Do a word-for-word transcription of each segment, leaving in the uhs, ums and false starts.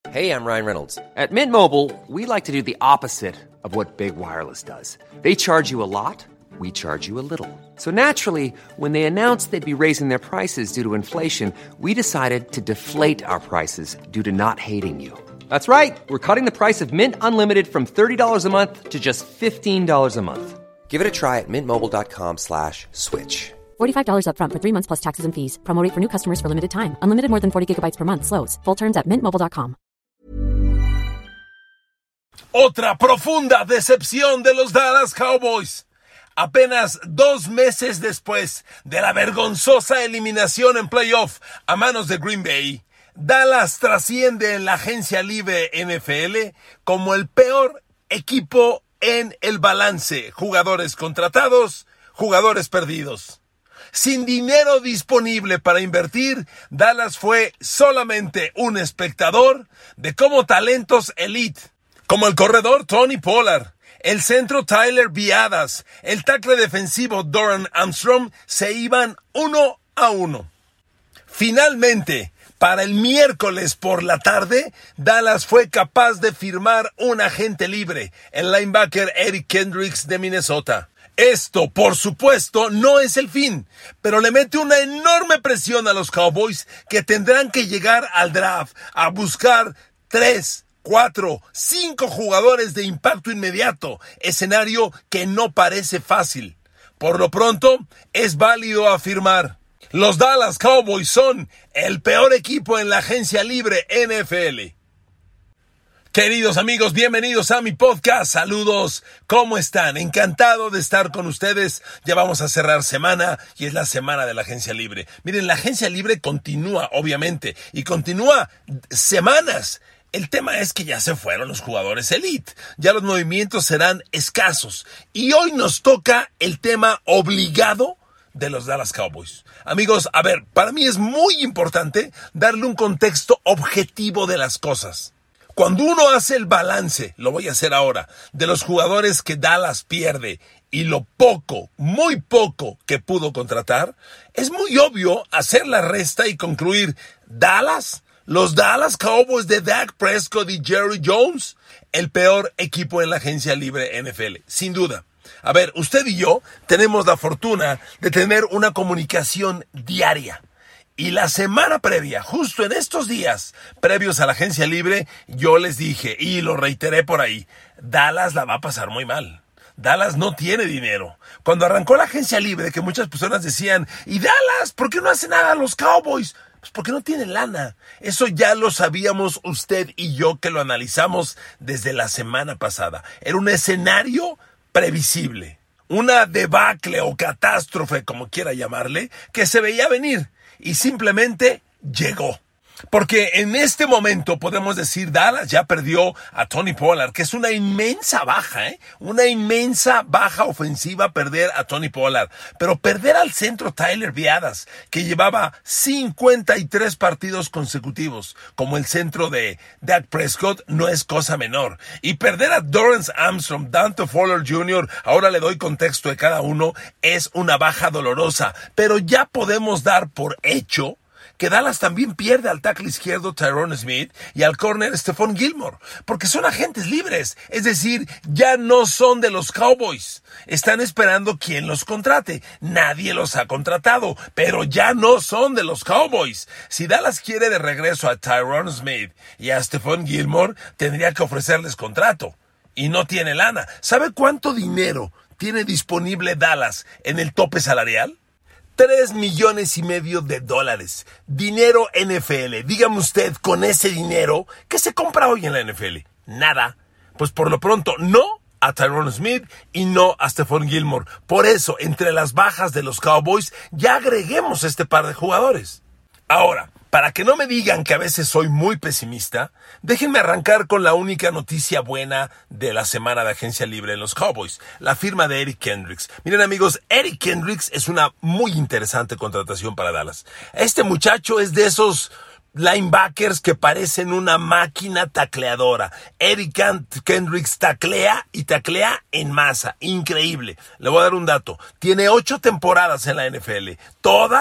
Hey, I'm Ryan Reynolds. At Mint Mobile, we like to do the opposite of what Big Wireless does. They charge you a lot, we charge you a little. So naturally, when they announced they'd be raising their prices due to inflation, we decided to deflate our prices due to not hating you. That's right. We're cutting the price of Mint Unlimited from thirty dollars a month to just fifteen dollars a month. Give it a try at mintmobile.com slash switch. forty-five dollars up front for three months plus taxes and fees. Promo rate for new customers for limited time. Unlimited more than forty gigabytes per month. Slows full terms at mint mobile dot com. Otra profunda decepción de los Dallas Cowboys. Apenas dos meses después de la vergonzosa eliminación en playoff a manos de Green Bay, Dallas trasciende en la agencia libre N F L como el peor equipo en el balance. Jugadores contratados, jugadores perdidos. Sin dinero disponible para invertir, Dallas fue solamente un espectador de cómo talentos elite, como el corredor Tony Pollard, el centro Tyler Biadasz, el tackle defensivo Doran Armstrong, se iban uno a uno. Finalmente, para el miércoles por la tarde, Dallas fue capaz de firmar un agente libre, el linebacker Eric Kendricks de Minnesota. Esto, por supuesto, no es el fin, pero le mete una enorme presión a los Cowboys que tendrán que llegar al draft a buscar tres, cuatro, cinco jugadores de impacto inmediato, escenario que no parece fácil. Por lo pronto, es válido afirmar: los Dallas Cowboys son el peor equipo en la agencia libre N F L. Queridos amigos, bienvenidos a mi podcast. Saludos, ¿cómo están? Encantado de estar con ustedes. Ya vamos a cerrar semana y es la semana de la agencia libre. Miren, la agencia libre continúa, obviamente, y continúa semanas. El tema es que ya se fueron los jugadores elite. Ya los movimientos serán escasos. Y hoy nos toca el tema obligado de los Dallas Cowboys. Amigos, a ver, para mí es muy importante darle un contexto objetivo de las cosas. Cuando uno hace el balance, lo voy a hacer ahora, de los jugadores que Dallas pierde y lo poco, muy poco que pudo contratar, es muy obvio hacer la resta y concluir: Dallas, los Dallas Cowboys de Dak Prescott y Jerry Jones, el peor equipo en la agencia libre N F L, sin duda. A ver, usted y yo tenemos la fortuna de tener una comunicación diaria. Y la semana previa, justo en estos días previos a la agencia libre, yo les dije, y lo reiteré por ahí, Dallas la va a pasar muy mal. Dallas no tiene dinero. Cuando arrancó la agencia libre, que muchas personas decían, ¿y Dallas? ¿Por qué no hace nada a los Cowboys? Pues porque no tienen lana. Eso ya lo sabíamos usted y yo, que lo analizamos desde la semana pasada. Era un escenario previsible. Una debacle o catástrofe, como quiera llamarle, que se veía venir. Y simplemente llegó. Porque en este momento podemos decir, Dallas ya perdió a Tony Pollard, que es una inmensa baja, ¿eh? Una inmensa baja ofensiva perder a Tony Pollard. Pero perder al centro Tyler Biadasz, que llevaba cincuenta y tres partidos consecutivos como el centro de Dak Prescott, no es cosa menor. Y perder a Doran Armstrong, Dante Fowler junior, ahora le doy contexto de cada uno, es una baja dolorosa. Pero ya podemos dar por hecho que Dallas también pierde al tackle izquierdo Tyron Smith y al corner Stephon Gilmore, porque son agentes libres, es decir, ya no son de los Cowboys. Están esperando quién los contrate. Nadie los ha contratado, pero ya no son de los Cowboys. Si Dallas quiere de regreso a Tyron Smith y a Stephon Gilmore, tendría que ofrecerles contrato. Y no tiene lana. ¿Sabe cuánto dinero tiene disponible Dallas en el tope salarial? Tres millones y medio de dólares. Dinero N F L. Dígame usted, con ese dinero, ¿qué se compra hoy en la N F L? Nada. Pues por lo pronto, no a Tyron Smith y no a Stephon Gilmore. Por eso, entre las bajas de los Cowboys, ya agreguemos este par de jugadores. Ahora, para que no me digan que a veces soy muy pesimista, déjenme arrancar con la única noticia buena de la semana de agencia libre en los Cowboys, la firma de Eric Kendricks. Miren amigos, Eric Kendricks es una muy interesante contratación para Dallas. Este muchacho es de esos linebackers que parecen una máquina tacleadora. Eric Kendricks taclea y taclea en masa. Increíble. Le voy a dar un dato. Tiene ocho temporadas en la N F L. Todas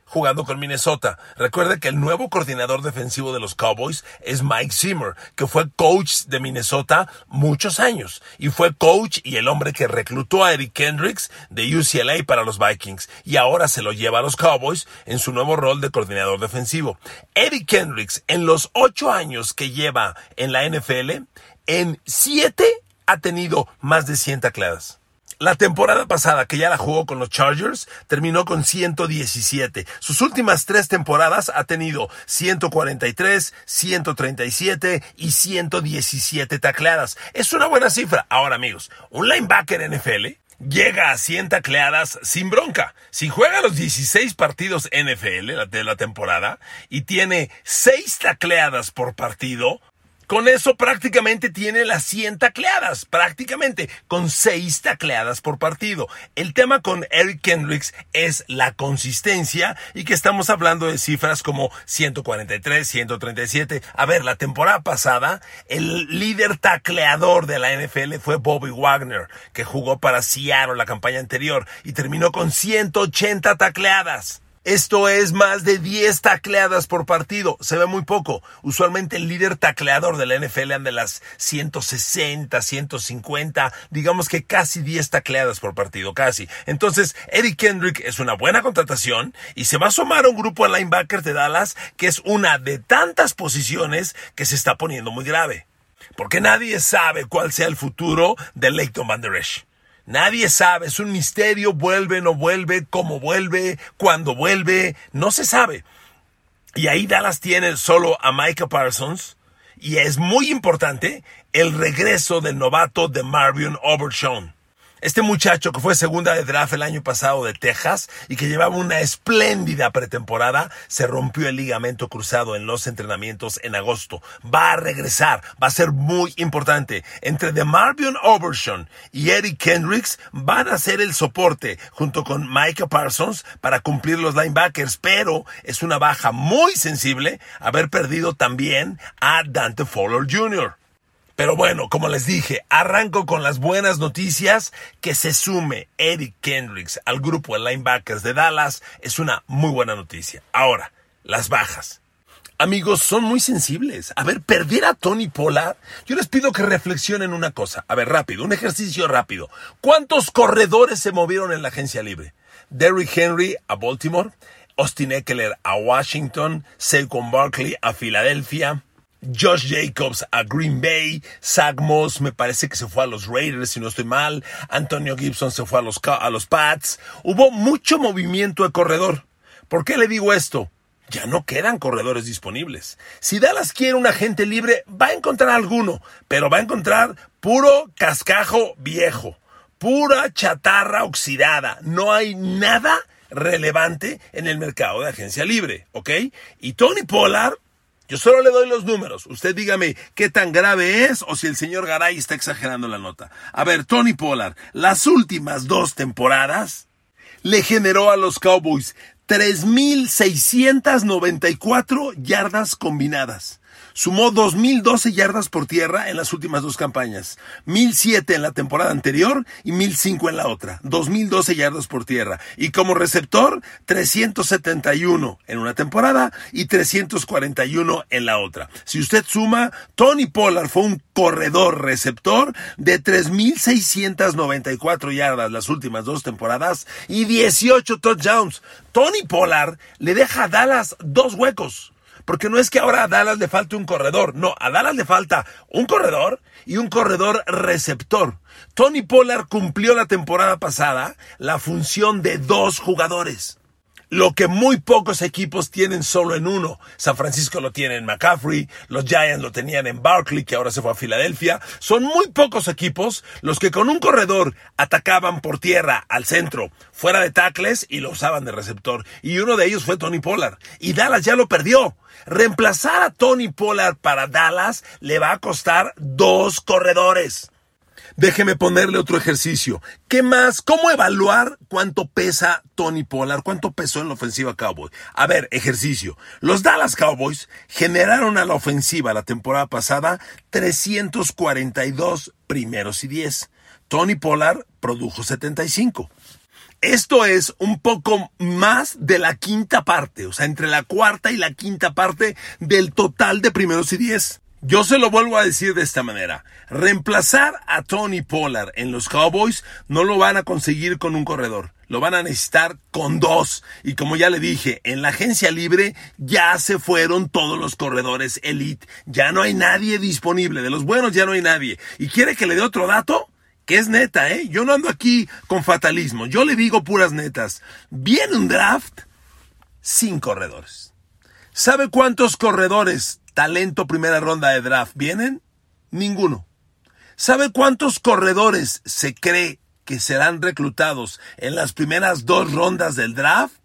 jugando con Minnesota. Recuerde que el nuevo coordinador defensivo de los Cowboys es Mike Zimmer, que fue coach de Minnesota muchos años y fue coach y el hombre que reclutó a Eric Kendricks de U C L A para los Vikings y ahora se lo lleva a los Cowboys en su nuevo rol de coordinador defensivo. Eric Kendricks, en los ocho años que lleva en la N F L, en siete ha tenido más de cien tacleadas. La temporada pasada, que ya la jugó con los Chargers, terminó con ciento diecisiete. Sus últimas tres temporadas ha tenido ciento cuarenta y tres, ciento treinta y siete y ciento diecisiete tacleadas. Es una buena cifra. Ahora, amigos, un linebacker N F L llega a cien tacleadas sin bronca. Si juega los dieciséis partidos N F L de la temporada y tiene seis tacleadas por partido, con eso prácticamente tiene las cien tacleadas, prácticamente, con seis tacleadas por partido. El tema con Eric Kendricks es la consistencia y que estamos hablando de cifras como ciento cuarenta y tres, ciento treinta y siete. A ver, la temporada pasada, el líder tacleador de la N F L fue Bobby Wagner, que jugó para Seattle la campaña anterior y terminó con ciento ochenta tacleadas. Esto es más de diez tacleadas por partido. Se ve muy poco. Usualmente el líder tacleador de la N F L anda en las ciento sesenta, ciento cincuenta, digamos que casi diez tacleadas por partido, casi. Entonces, Eric Kendrick es una buena contratación y se va a sumar a un grupo de linebackers de Dallas que es una de tantas posiciones que se está poniendo muy grave. Porque nadie sabe cuál sea el futuro de Leighton Van Der Esch. Nadie sabe, es un misterio, vuelve, no vuelve, cómo vuelve, cuándo vuelve, no se sabe. Y ahí Dallas tiene solo a Micah Parsons y es muy importante el regreso del novato de Marvin Overshown. Este muchacho que fue segunda de draft el año pasado de Texas y que llevaba una espléndida pretemporada, se rompió el ligamento cruzado en los entrenamientos en agosto. Va a regresar, va a ser muy importante. Entre DeMarvion Overshown y Eric Kendricks van a ser el soporte junto con Micah Parsons para cumplir los linebackers, pero es una baja muy sensible haber perdido también a Dante Fowler junior Pero bueno, como les dije, arranco con las buenas noticias. Que se sume Eric Kendricks al grupo de linebackers de Dallas es una muy buena noticia. Ahora, las bajas. Amigos, son muy sensibles. A ver, perder a Tony Pollard, yo les pido que reflexionen una cosa. A ver, rápido, un ejercicio rápido. ¿Cuántos corredores se movieron en la agencia libre? Derrick Henry a Baltimore, Austin Ekeler a Washington, Saquon Barkley a Filadelfia, Josh Jacobs a Green Bay, Zach Moss me parece que se fue a los Raiders, si no estoy mal, Antonio Gibson se fue a los, a los Pats. Hubo mucho movimiento de corredor. ¿Por qué le digo esto? Ya no quedan corredores disponibles. Si Dallas quiere un agente libre, va a encontrar alguno, pero va a encontrar puro cascajo viejo, pura chatarra oxidada. No hay nada relevante en el mercado de agencia libre, ¿ok? Y Tony Pollard, yo solo le doy los números. Usted dígame qué tan grave es o si el señor Garay está exagerando la nota. A ver, Tony Pollard, las últimas dos temporadas le generó a los Cowboys tres mil seiscientas noventa y cuatro yardas combinadas. Sumó dos mil doce yardas por tierra en las últimas dos campañas. mil siete en la temporada anterior y mil cinco en la otra. dos mil doce yardas por tierra. Y como receptor, trescientos setenta y uno en una temporada y trescientos cuarenta y uno en la otra. Si usted suma, Tony Pollard fue un corredor receptor de tres mil seiscientas noventa y cuatro yardas las últimas dos temporadas y dieciocho touchdowns. Tony Pollard le deja a Dallas dos huecos. Porque no es que ahora a Dallas le falte un corredor. No, a Dallas le falta un corredor y un corredor receptor. Tony Pollard cumplió la temporada pasada la función de dos jugadores. Lo que muy pocos equipos tienen solo en uno. San Francisco lo tiene en McCaffrey, los Giants lo tenían en Barkley, que ahora se fue a Filadelfia. Son muy pocos equipos los que con un corredor atacaban por tierra al centro, fuera de tackles y lo usaban de receptor. Y uno de ellos fue Tony Pollard. Y Dallas ya lo perdió. Reemplazar a Tony Pollard para Dallas le va a costar dos corredores. Déjeme ponerle otro ejercicio. ¿Qué más? ¿Cómo evaluar cuánto pesa Tony Pollard? ¿Cuánto pesó en la ofensiva Cowboy? A ver, ejercicio. Los Dallas Cowboys generaron a la ofensiva la temporada pasada trescientos cuarenta y dos primeros y diez. Tony Pollard produjo setenta y cinco. Esto es un poco más de la quinta parte, o sea, entre la cuarta y la quinta parte del total de primeros y diez. Yo se lo vuelvo a decir de esta manera. Reemplazar a Tony Pollard en los Cowboys no lo van a conseguir con un corredor. Lo van a necesitar con dos. Y como ya le dije, en la agencia libre ya se fueron todos los corredores elite. Ya no hay nadie disponible. De los buenos ya no hay nadie. ¿Y quiere que le dé otro dato? Que es neta, ¿eh? Yo no ando aquí con fatalismo. Yo le digo puras netas. Viene un draft sin corredores. ¿Sabe cuántos corredores, talento primera ronda de draft, vienen? Ninguno. ¿Sabe cuántos corredores se cree que serán reclutados en las primeras dos rondas del draft?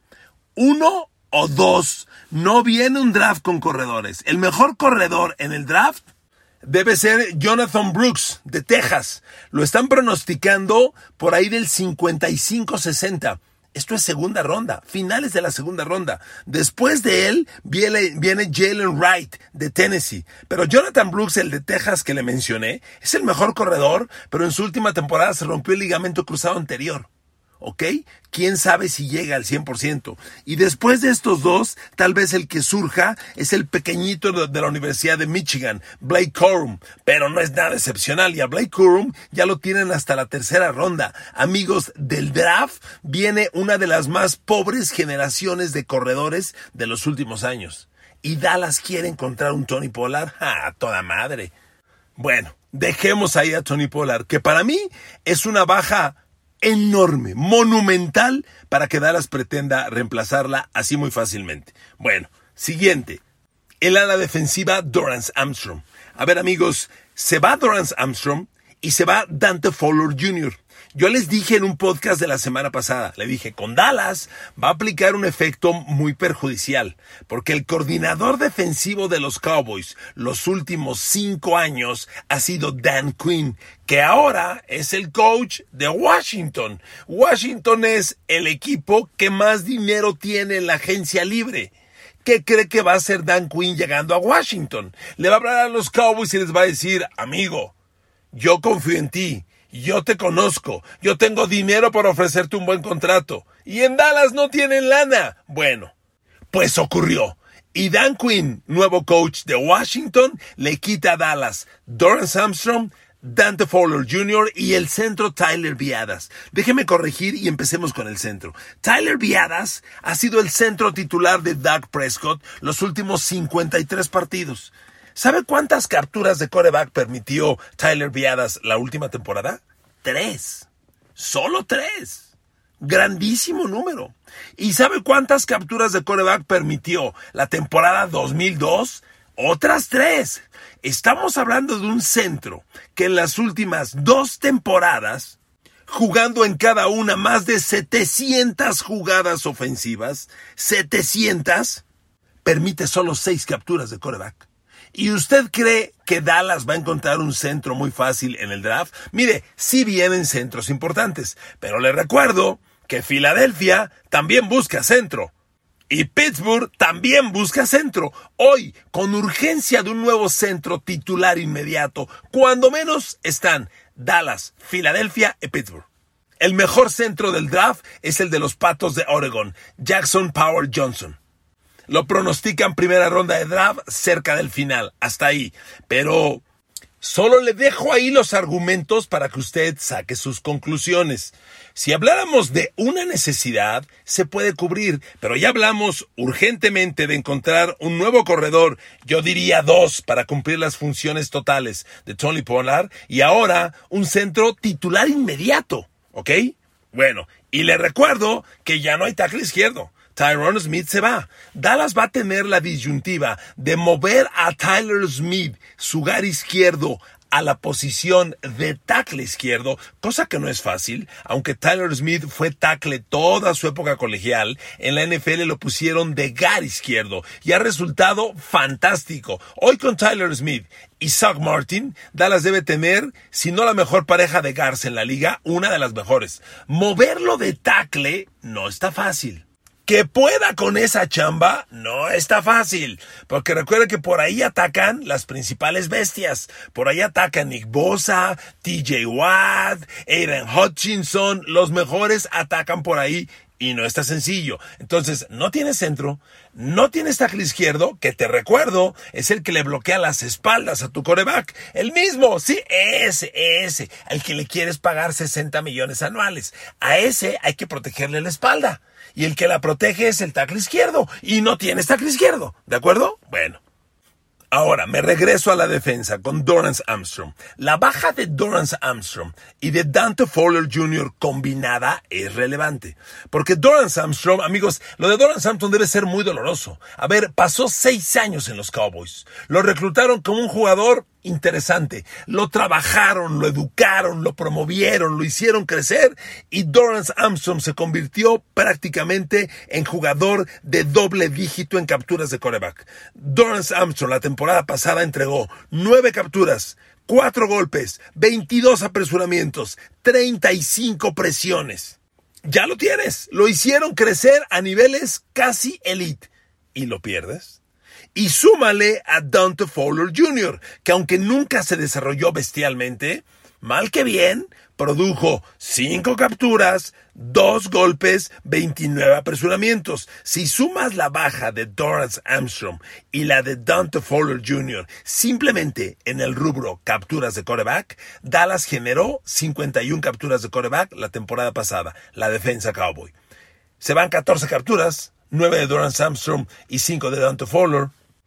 Uno o dos. No viene un draft con corredores. El mejor corredor en el draft debe ser Jonathan Brooks, de Texas. Lo están pronosticando por ahí del cincuenta y cinco sesenta. Esto es segunda ronda, finales de la segunda ronda. Después de él viene, viene Jalen Wright, de Tennessee. Pero Jonathan Brooks, el de Texas que le mencioné, es el mejor corredor, pero en su última temporada se rompió el ligamento cruzado anterior. ¿Ok? ¿Quién sabe si llega al cien por ciento? Y después de estos dos, tal vez el que surja es el pequeñito de la Universidad de Michigan, Blake Corum. Pero no es nada excepcional. Y a Blake Corum ya lo tienen hasta la tercera ronda. Amigos, del draft viene una de las más pobres generaciones de corredores de los últimos años. ¿Y Dallas quiere encontrar un Tony Pollard? ¡Ah, toda madre! Bueno, dejemos ahí a Tony Pollard, que para mí es una baja enorme, monumental, para que Dallas pretenda reemplazarla así muy fácilmente. Bueno, siguiente. El ala defensiva Dorance Armstrong. A ver, amigos, se va Dorance Armstrong y se va Dante Fowler junior Yo les dije en un podcast de la semana pasada, le dije, con Dallas va a aplicar un efecto muy perjudicial, porque el coordinador defensivo de los Cowboys los últimos cinco años ha sido Dan Quinn, que ahora es el coach de Washington. Washington es el equipo que más dinero tiene en la agencia libre. ¿Qué cree que va a hacer Dan Quinn llegando a Washington? Le va a hablar a los Cowboys y les va a decir, amigo, yo confío en ti. Yo te conozco, yo tengo dinero para ofrecerte un buen contrato. Y en Dallas no tienen lana. Bueno, pues ocurrió. Y Dan Quinn, nuevo coach de Washington, le quita a Dallas Dorance Armstrong, Dante Fowler junior y el centro Tyler Biadasz. Déjeme corregir y empecemos con el centro. Tyler Biadasz ha sido el centro titular de Dak Prescott los últimos cincuenta y tres partidos. ¿Sabe cuántas capturas de quarterback permitió Tyler Biadasz la última temporada? Tres. Solo tres. Grandísimo número. ¿Y sabe cuántas capturas de quarterback permitió la temporada dos mil dos? Otras tres. Estamos hablando de un centro que en las últimas dos temporadas, jugando en cada una más de setecientas jugadas ofensivas, setecientas, permite solo seis capturas de quarterback. ¿Y usted cree que Dallas va a encontrar un centro muy fácil en el draft? Mire, sí vienen centros importantes, pero le recuerdo que Filadelfia también busca centro. Y Pittsburgh también busca centro. Hoy, con urgencia de un nuevo centro titular inmediato, cuando menos están Dallas, Filadelfia y Pittsburgh. El mejor centro del draft es el de los Patos de Oregon, Jackson Power Johnson. Lo pronostican primera ronda de draft cerca del final, hasta ahí. Pero solo le dejo ahí los argumentos para que usted saque sus conclusiones. Si habláramos de una necesidad, se puede cubrir, pero ya hablamos urgentemente de encontrar un nuevo corredor, yo diría dos, para cumplir las funciones totales de Tony Pollard, y ahora un centro titular inmediato, ¿ok? Bueno, y le recuerdo que ya no hay tackle izquierdo. Tyron Smith se va. Dallas va a tener la disyuntiva de mover a Tyler Smith, su guard izquierdo, a la posición de tackle izquierdo, cosa que no es fácil, aunque Tyler Smith fue tackle toda su época colegial, en la N F L lo pusieron de guard izquierdo y ha resultado fantástico. Hoy con Tyler Smith y Zach Martin, Dallas debe tener, si no la mejor pareja de guards en la liga, una de las mejores. Moverlo de tackle no está fácil. Que pueda con esa chamba no está fácil, porque recuerda que por ahí atacan las principales bestias. Por ahí atacan Nick Bosa, T J Watt, Aiden Hutchinson, los mejores atacan por ahí y no está sencillo. Entonces, no tiene centro, no tienes tackle izquierdo, que te recuerdo, es el que le bloquea las espaldas a tu quarterback. El mismo, sí, ese, ese, al que le quieres pagar sesenta millones anuales. A ese hay que protegerle la espalda. Y el que la protege es el tackle izquierdo. Y no tienes tackle izquierdo, ¿de acuerdo? Bueno. Ahora, me regreso a la defensa con Dorance Armstrong. La baja de Dorance Armstrong y de Dante Fowler junior combinada es relevante. Porque Dorance Armstrong, amigos, lo de Dorance Armstrong debe ser muy doloroso. A ver, pasó seis años en los Cowboys. Lo reclutaron como un jugador interesante. Lo trabajaron, lo educaron, lo promovieron, lo hicieron crecer y Dorance Armstrong se convirtió prácticamente en jugador de doble dígito en capturas de quarterback. Dorance Armstrong la temporada pasada entregó nueve capturas, cuatro golpes, veintidós apresuramientos, treinta y cinco presiones. Ya lo tienes. Lo hicieron crecer a niveles casi elite. ¿Y lo pierdes? Y súmale a Dante Fowler junior, que aunque nunca se desarrolló bestialmente, mal que bien, produjo cinco capturas, dos golpes, veintinueve apresuramientos. Si sumas la baja de Dorance Armstrong y la de Dante Fowler junior simplemente en el rubro capturas de quarterback, Dallas generó cincuenta y una capturas de quarterback la temporada pasada, la defensa Cowboy. Se van catorce capturas, nueve de Dorance Armstrong y cinco de Dante Fowler.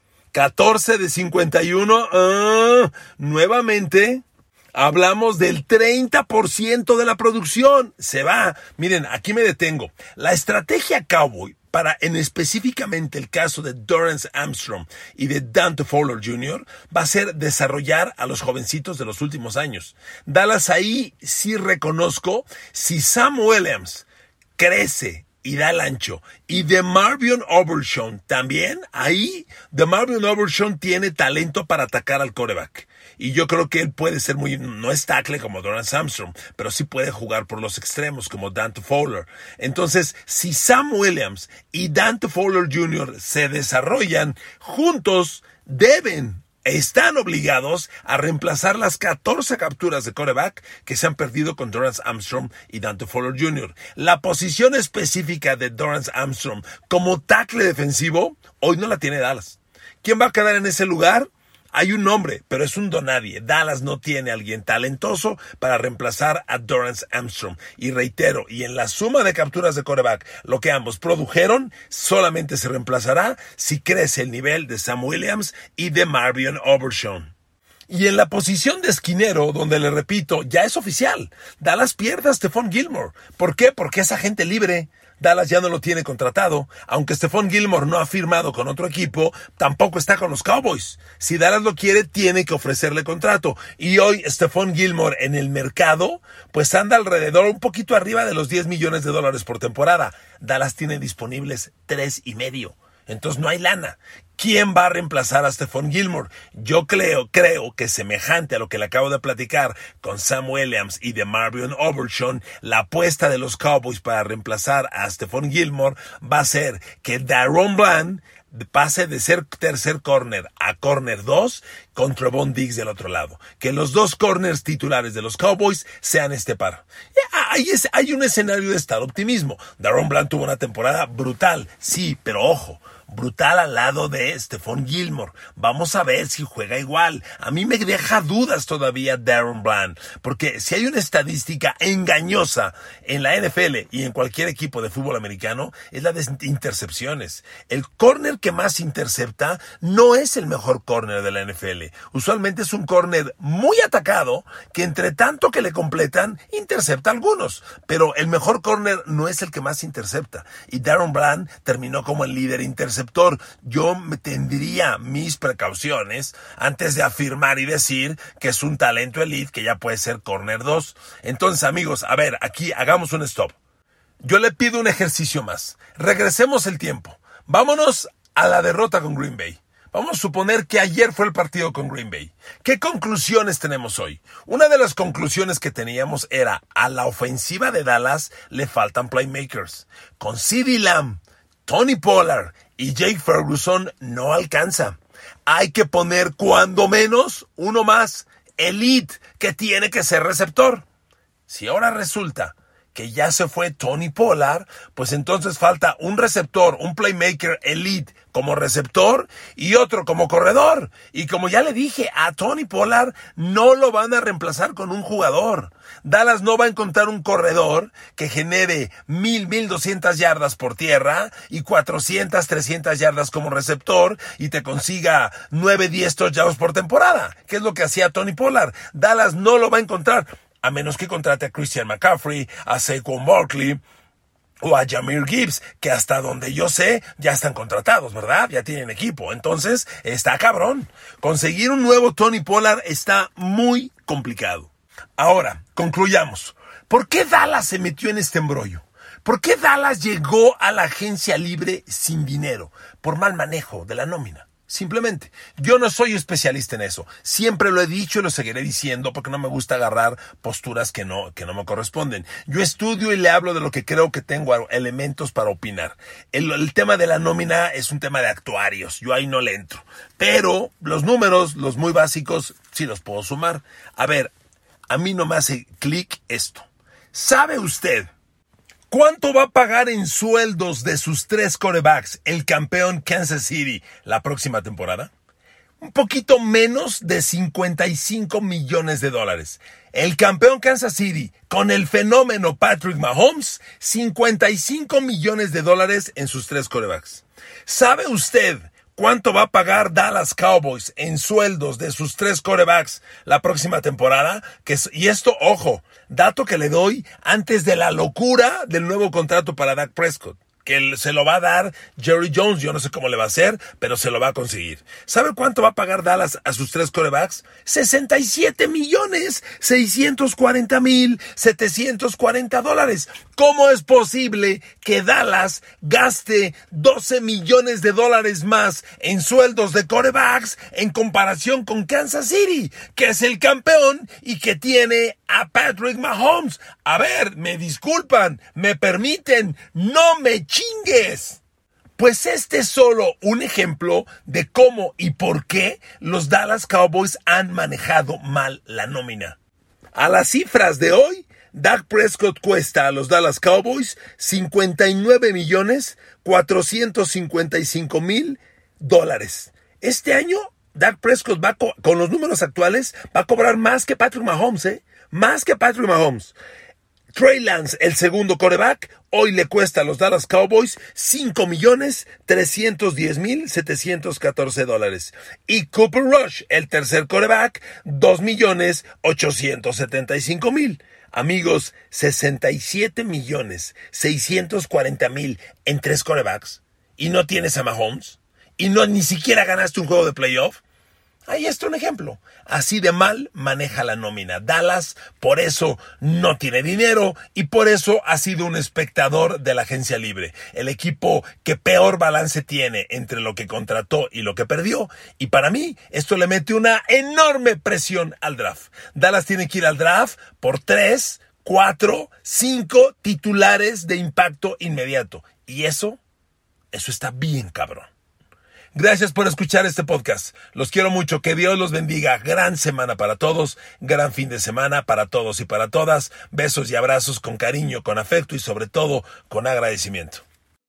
catorce de cincuenta y uno, uh, nuevamente hablamos del treinta por ciento de la producción. Se va. Miren, aquí me detengo. La estrategia Cowboy para en específicamente el caso de Dorance Armstrong y de Dante Fowler junior va a ser desarrollar a los jovencitos de los últimos años. Dallas ahí sí reconozco, si Sam Williams crece y da el ancho, y DeMarvion Overshown también, ahí DeMarvion Overshown tiene talento para atacar al quarterback. Y yo creo que él puede ser muy, no es tackle como Dorance Armstrong, pero sí puede jugar por los extremos como Dante Fowler. Entonces, si Sam Williams y Dante Fowler junior se desarrollan juntos, deben están obligados a reemplazar las catorce capturas de quarterback que se han perdido con Dorance Armstrong y Dante Fowler junior La posición específica de Dorance Armstrong como tackle defensivo, hoy no la tiene Dallas. ¿Quién va a quedar en ese lugar? Hay un nombre, pero es un donadie. Dallas no tiene a alguien talentoso para reemplazar a Dorance Armstrong. Y reitero, y en la suma de capturas de quarterback, lo que ambos produjeron solamente se reemplazará si crece el nivel de Sam Williams y de Marvion Overshown. Y en la posición de esquinero, donde le repito, ya es oficial, Dallas pierde a Stephon Gilmore. ¿Por qué? Porque es agente libre. Dallas ya no lo tiene contratado. Aunque Stephon Gilmore no ha firmado con otro equipo, tampoco está con los Cowboys. Si Dallas lo quiere, tiene que ofrecerle contrato. Y hoy Stephon Gilmore en el mercado, pues anda alrededor, un poquito arriba de los diez millones de dólares por temporada. Dallas tiene disponibles tres y medio. Entonces no hay lana. ¿Quién va a reemplazar a Stephon Gilmore? Yo creo, creo que semejante a lo que le acabo de platicar con Sam Williams y de Marvion Overshown, la apuesta de los Cowboys para reemplazar a Stephon Gilmore va a ser que Daron Bland pase de ser tercer corner a corner dos con Trevon Diggs del otro lado. Que los dos corners titulares de los Cowboys sean este par. Hay, hay un escenario de estar optimismo. Daron Bland tuvo una temporada brutal, sí, pero ojo, brutal al lado de Stephon Gilmore. Vamos a ver si juega igual. A mí me deja dudas todavía Daron Bland, porque si hay una estadística engañosa en la N F L y en cualquier equipo de fútbol americano, es la de intercepciones. El corner que más intercepta no es el mejor corner de la N F L. Usualmente es un corner muy atacado que entre tanto que le completan, intercepta algunos. Pero el mejor corner no es el que más intercepta. Y Daron Bland terminó como el líder interceptor. Yo me tendría mis precauciones antes de afirmar y decir que es un talento elite que ya puede ser corner dos. Entonces, amigos, a ver, aquí hagamos un stop. Yo le pido un ejercicio más. Regresemos el tiempo. Vámonos a la derrota con Green Bay. Vamos a suponer que ayer fue el partido con Green Bay. ¿Qué conclusiones tenemos hoy? Una de las conclusiones que teníamos era, a la ofensiva de Dallas le faltan playmakers. Con CeeDee Lamb, Tony Pollard y Jake Ferguson no alcanza. Hay que poner cuando menos uno más, elite, que tiene que ser receptor. Si ahora resulta que ya se fue Tony Pollard, pues entonces falta un receptor, un playmaker elite como receptor y otro como corredor. Y como ya le dije, a Tony Pollard no lo van a reemplazar con un jugador. Dallas no va a encontrar un corredor que genere mil, mil doscientas yardas por tierra y cuatrocientas, trescientas yardas como receptor y te consiga nueve, diez touchdowns por temporada, que es lo que hacía Tony Pollard. Dallas no lo va a encontrar, a menos que contrate a Christian McCaffrey, a Saquon Barkley o a Jahmyr Gibbs, que hasta donde yo sé ya están contratados, ¿verdad? Ya tienen equipo. Entonces, está cabrón. Conseguir un nuevo Tony Pollard está muy complicado. Ahora, concluyamos. ¿Por qué Dallas se metió en este embrollo? ¿Por qué Dallas llegó a la agencia libre sin dinero? Por mal manejo de la nómina. Simplemente, yo no soy especialista en eso. Siempre lo he dicho y lo seguiré diciendo porque no me gusta agarrar posturas que no, que no me corresponden. Yo estudio y le hablo de lo que creo que tengo elementos para opinar. El, el tema de la nómina es un tema de actuarios. Yo ahí no le entro. Pero los números, los muy básicos, sí los puedo sumar. A ver, a mí no me hace clic esto. ¿Sabe usted cuánto va a pagar en sueldos de sus tres quarterbacks el campeón Kansas City la próxima temporada? Un poquito menos de cincuenta y cinco millones de dólares. El campeón Kansas City con el fenómeno Patrick Mahomes, cincuenta y cinco millones de dólares en sus tres quarterbacks. ¿Sabe usted cuánto va a pagar Dallas Cowboys en sueldos de sus tres quarterbacks la próxima temporada? Que es, y esto, ojo, dato que le doy antes de la locura del nuevo contrato para Dak Prescott, que se lo va a dar Jerry Jones. Yo no sé cómo le va a hacer, pero se lo va a conseguir. ¿Sabe cuánto va a pagar Dallas a sus tres quarterbacks? sesenta y siete millones seiscientos cuarenta mil setecientos cuarenta dólares. ¿Cómo es posible que Dallas gaste doce millones de dólares más en sueldos de quarterbacks en comparación con Kansas City, que es el campeón y que tiene a Patrick Mahomes? A ver, me disculpan, me permiten, no me chingues. Pues este es solo un ejemplo de cómo y por qué los Dallas Cowboys han manejado mal la nómina. A las cifras de hoy, Dak Prescott cuesta a los Dallas Cowboys cincuenta y nueve millones cuatrocientos cincuenta y cinco mil dólares. Este año, Dak Prescott va a co- con los números actuales va a cobrar más que Patrick Mahomes, ¿eh? Más que Patrick Mahomes. Trey Lance, el segundo quarterback, hoy le cuesta a los Dallas Cowboys cinco millones trescientos diez mil setecientos catorce dólares. Y Cooper Rush, el tercer quarterback, dos millones ochocientos setenta y cinco mil. Amigos, sesenta y siete millones seiscientos cuarenta mil en tres quarterbacks. ¿Y no tienes a Mahomes? ¿Y no ni siquiera ganaste un juego de playoff? Ahí está un ejemplo. Así de mal maneja la nómina. Dallas por eso no tiene dinero y por eso ha sido un espectador de la agencia libre. El equipo que peor balance tiene entre lo que contrató y lo que perdió. Y para mí esto le mete una enorme presión al draft. Dallas tiene que ir al draft por tres, cuatro, cinco titulares de impacto inmediato. Y eso, eso está bien cabrón. Gracias por escuchar este podcast. Los quiero mucho. Que Dios los bendiga. Gran semana para todos. Gran fin de semana para todos y para todas. Besos y abrazos con cariño, con afecto y sobre todo con agradecimiento.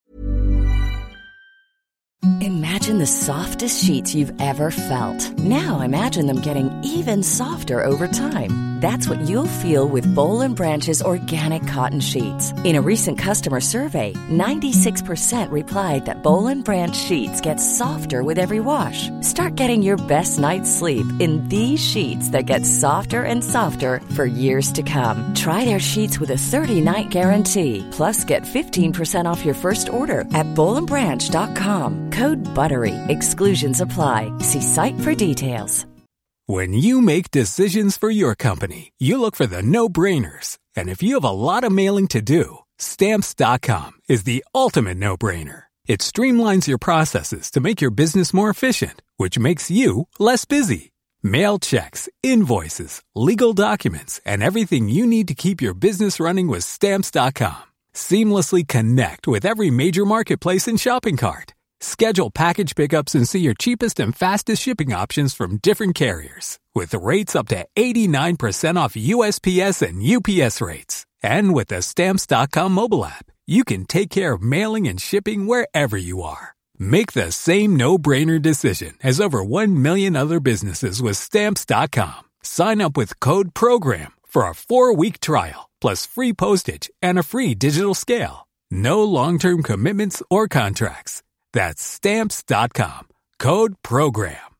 Imagine the softest sheets you've ever felt. Now imagine them getting even softer over time. That's what you'll feel with Boll and Branch's organic cotton sheets. In a recent customer survey, ninety-six percent replied that Boll and Branch sheets get softer with every wash. Start getting your best night's sleep in these sheets that get softer and softer for years to come. Try their sheets with a thirty-night guarantee. Plus, get fifteen percent off your first order at boll and branch dot com. Code BUTTERY. Exclusions apply. See site for details. When you make decisions for your company, you look for the no-brainers. And if you have a lot of mailing to do, Stamps dot com is the ultimate no-brainer. It streamlines your processes to make your business more efficient, which makes you less busy. Mail checks, invoices, legal documents, and everything you need to keep your business running with Stamps dot com. Seamlessly connect with every major marketplace and shopping cart. Schedule package pickups and see your cheapest and fastest shipping options from different carriers, with rates up to eighty-nine percent off U S P S and U P S rates. And with the Stamps dot com mobile app, you can take care of mailing and shipping wherever you are. Make the same no-brainer decision as over one million other businesses with Stamps dot com. Sign up with code PROGRAM for a four-week trial, plus free postage and a free digital scale. No long-term commitments or contracts. That's Stamps dot com. Code PROGRAM.